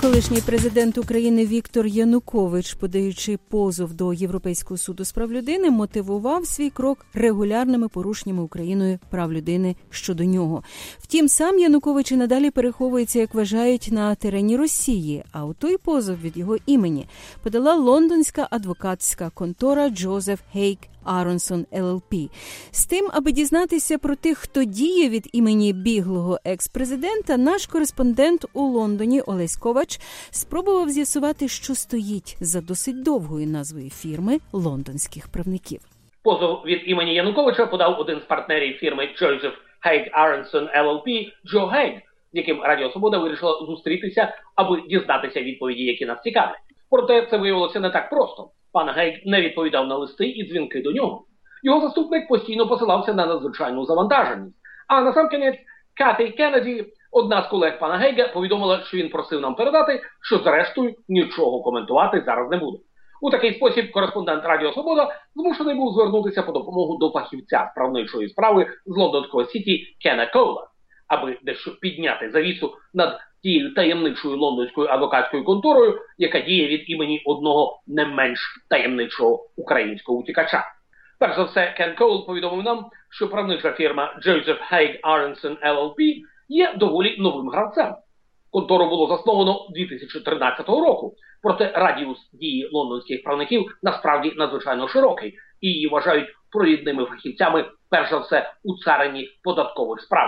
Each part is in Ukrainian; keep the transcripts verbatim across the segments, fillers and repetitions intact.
Колишній президент України Віктор Янукович, подаючи позов до Європейського суду з прав людини, мотивував свій крок регулярними порушеннями Україною прав людини щодо нього. Втім, сам Янукович і надалі переховується, як вважають, на терені Росії, а у той позов від його імені подала лондонська адвокатська контора Джозеф Гейк Аронсон ел ел пі. З тим, аби дізнатися про тих, хто діє від імені біглого екс-президента, наш кореспондент у Лондоні Олесь Ковач спробував з'ясувати, що стоїть за досить довгою назвою фірми лондонських правників. Позов від імені Януковича подав один з партнерів фірми Джозеф Гейк Аронсон ел ел пі Джо Гейк, з яким Радіо Свобода вирішила зустрітися, аби дізнатися відповіді, які нас цікавлять. Проте це виявилося не так просто. Пан Гейк не відповідав на листи і дзвінки до нього. Його заступник постійно посилався на надзвичайну завантаженість. А насамкінець Каті Кеннеді, одна з колег пана Гейга, повідомила, що він просив нам передати, що зрештою нічого коментувати зараз не буде. У такий спосіб кореспондент Радіо Свобода змушений був звернутися по допомогу до фахівця з правничої справи з лондонського сіті Кена Коула, аби дещо підняти завісу над тією таємничою лондонською адвокатською конторою, яка діє від імені одного не менш таємничого українського утікача. Перш за все, Кен Коул повідомив нам, що правнича фірма Джозеф Гейк Аронсон ел ел пі є доволі новим гравцем. Контору було засновано дві тисячі тринадцятого року, проте радіус дії лондонських правників насправді надзвичайно широкий, і її вважають провідними фахівцями, перш за все, у царині податкових справ.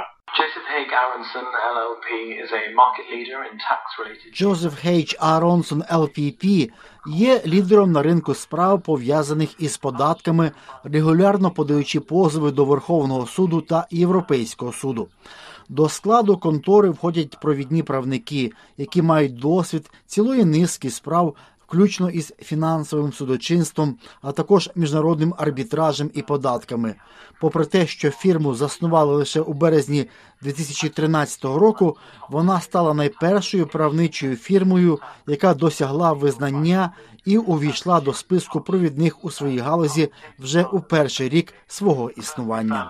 Джозеф Гейк Аронсон ел ел пі є лідером на ринку справ, пов'язаних із податками, регулярно подаючи позови до Верховного суду та Європейського суду. До складу контори входять провідні правники, які мають досвід цілої низки справ, включно із фінансовим судочинством, а також міжнародним арбітражем і податками. Попри те, що фірму заснували лише у березні дві тисячі тринадцятого року, вона стала найпершою правничою фірмою, яка досягла визнання і увійшла до списку провідних у своїй галузі вже у перший рік свого існування.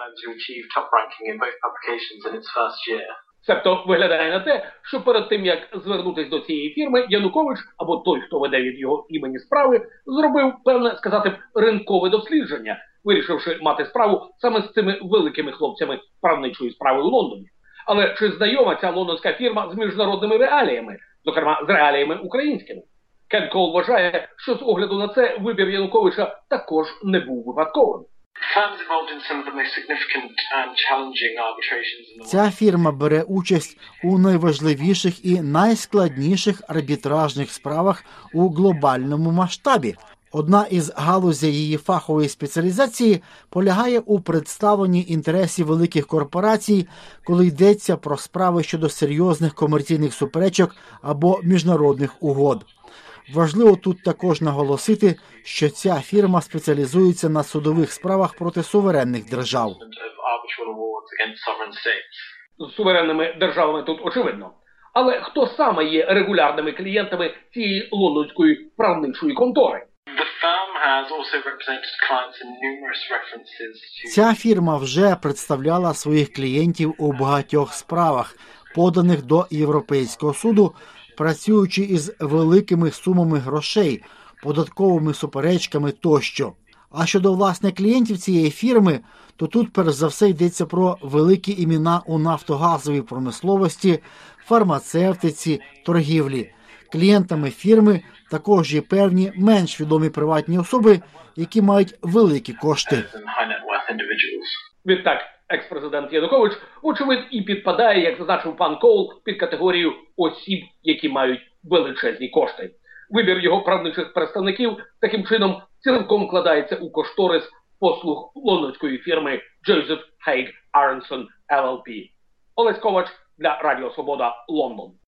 Себто виглядає на те, що перед тим, як звернутися до цієї фірми, Янукович, або той, хто веде від його імені справи, зробив певне, сказати б, ринкове дослідження, вирішивши мати справу саме з цими великими хлопцями правничої справи у Лондоні. Але чи знайома ця лондонська фірма з міжнародними реаліями, зокрема з реаліями українськими? Кен Коул вважає, що з огляду на це вибір Януковича також не був випадковим. Ця фірма бере участь у найважливіших і найскладніших арбітражних справах у глобальному масштабі. Одна із галузей її фахової спеціалізації полягає у представленні інтересів великих корпорацій, коли йдеться про справи щодо серйозних комерційних суперечок або міжнародних угод. Важливо тут також наголосити, що ця фірма спеціалізується на судових справах проти суверенних держав. З суверенними державами тут очевидно. Але хто саме є регулярними клієнтами цієї лондонської правничої контори? Ця фірма вже представляла своїх клієнтів у багатьох справах, поданих до Європейського суду, працюючи із великими сумами грошей, податковими суперечками тощо. А щодо, власне, клієнтів цієї фірми, то тут перш за все йдеться про великі імена у нафтогазовій промисловості, фармацевтиці, торгівлі. Клієнтами фірми також є певні менш відомі приватні особи, які мають великі кошти. Відтак, екс-президент Янукович, очевидь, і підпадає, як зазначив пан Коул, під категорію осіб, які мають величезні кошти. Вибір його правничих представників таким чином цілком вкладається у кошторис послуг лондонської фірми Джозеф Гейк Аронсон ел ел пі. Олесь Ковач для Радіо Свобода, Лондон.